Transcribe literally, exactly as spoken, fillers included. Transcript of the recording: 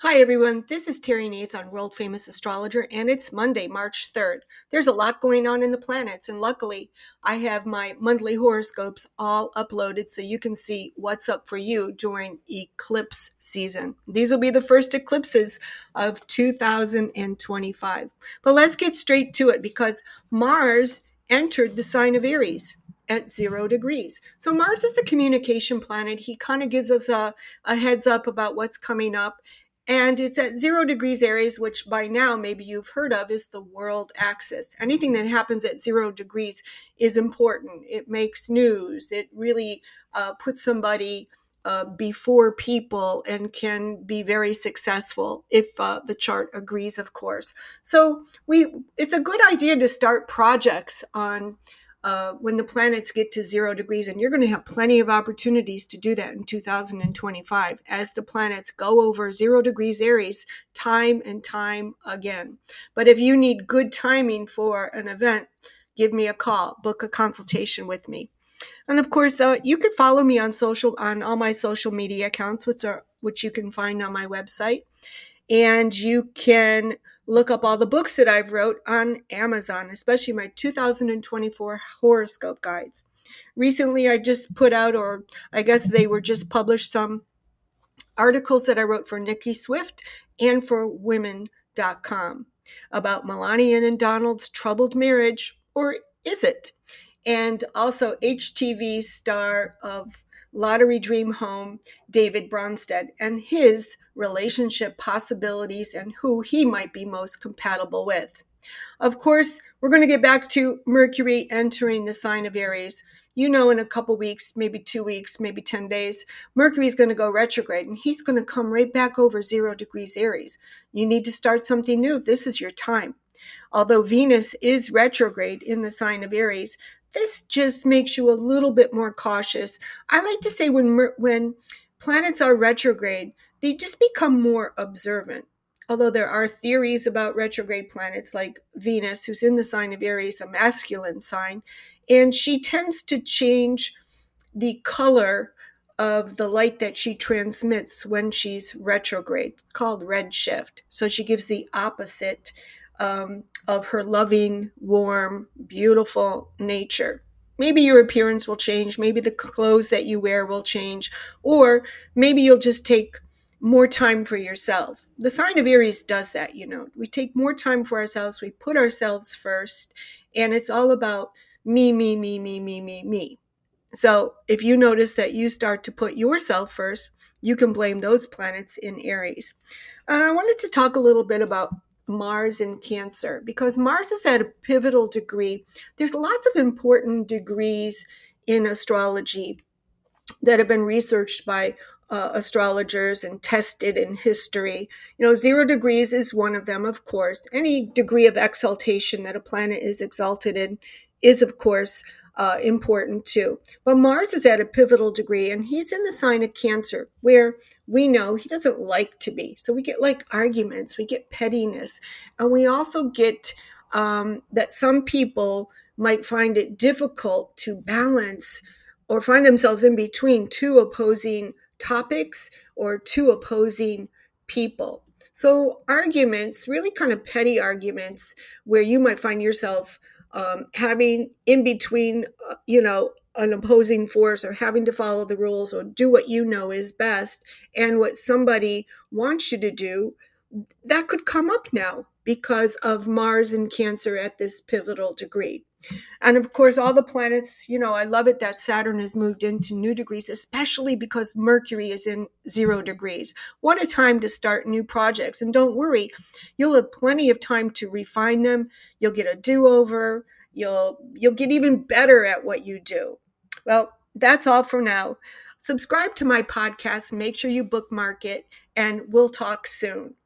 Hi, everyone. This is Terry Nazon, world famous astrologer, and it's Monday, March third. There's a lot going on in the planets, and luckily, I have my monthly horoscopes all uploaded so you can see what's up for you during eclipse season. These will be the first eclipses of two thousand twenty-five. But let's get straight to it because Mars entered the sign of Aries at zero degrees. So Mars is the communication planet. He kind of gives us a, a heads up about what's coming up. And it's at zero degrees Aries, which by now maybe you've heard of is the world axis. Anything that happens at zero degrees is important. It makes news. It really uh, puts somebody uh, before people and can be very successful if uh, the chart agrees, of course. So we, it's a good idea to start projects on Uh, when the planets get to zero degrees, and you're going to have plenty of opportunities to do that in two thousand twenty-five as the planets go over zero degrees Aries time and time again. But if you need good timing for an event, give me a call, book a consultation with me. And of course, uh, you can follow me on social, on all my social media accounts, which are, which you can find on my website. And you can look up all the books that I've wrote on Amazon, especially my two thousand twenty-four horoscope guides. Recently, I just put out, or I guess they were just published, some articles that I wrote for Nikki Swift and for women dot com about Melania and Donald's troubled marriage, or is it? And also H T V star of Lottery Dream Home, David Bronstedt, and his relationship possibilities and who he might be most compatible with. Of course, we're going to get back to Mercury entering the sign of Aries. You know, in a couple weeks, maybe two weeks, maybe ten days, Mercury's going to go retrograde, and he's going to come right back over zero degrees Aries. You need to start something new. This is your time. Although Venus is retrograde in the sign of Aries, this just makes you a little bit more cautious. I like to say when when planets are retrograde, they just become more observant. Although there are theories about retrograde planets like Venus, who's in the sign of Aries, a masculine sign, and she tends to change the color of the light that she transmits when she's retrograde. It's called redshift. So she gives the opposite um, of her loving, warm, beautiful nature. Maybe your appearance will change. Maybe the clothes that you wear will change. Or maybe you'll just take more time for yourself. The sign of Aries does that, you know. We take more time for ourselves. We put ourselves first. And it's all about me, me, me, me, me, me, me. So if you notice that you start to put yourself first, you can blame those planets in Aries. Uh, I wanted to talk a little bit about Mars in Cancer, because Mars is at a pivotal degree. There's lots of important degrees in astrology that have been researched by uh, astrologers and tested in history. You know, zero degrees is one of them, of course. Any degree of exaltation that a planet is exalted in is, of course, uh, important too. But Mars is at a pivotal degree, and he's in the sign of Cancer, where we know he doesn't like to be. So we get like arguments, we get pettiness, and we also get um, that some people might find it difficult to balance or find themselves in between two opposing topics or two opposing people. So arguments, really kind of petty arguments, where you might find yourself um, having in between, uh, you know, an opposing force, or having to follow the rules or do what you know is best and what somebody wants you to do. That could come up now because of Mars in Cancer at this pivotal degree. And of course, all the planets, you know, I love it that Saturn has moved into new degrees, especially because Mercury is in zero degrees. What a time to start new projects. And don't worry, you'll have plenty of time to refine them. You'll get a do-over. You'll, you'll get even better at what you do. Well, that's all for now. Subscribe to my podcast. Make sure you bookmark it, and we'll talk soon.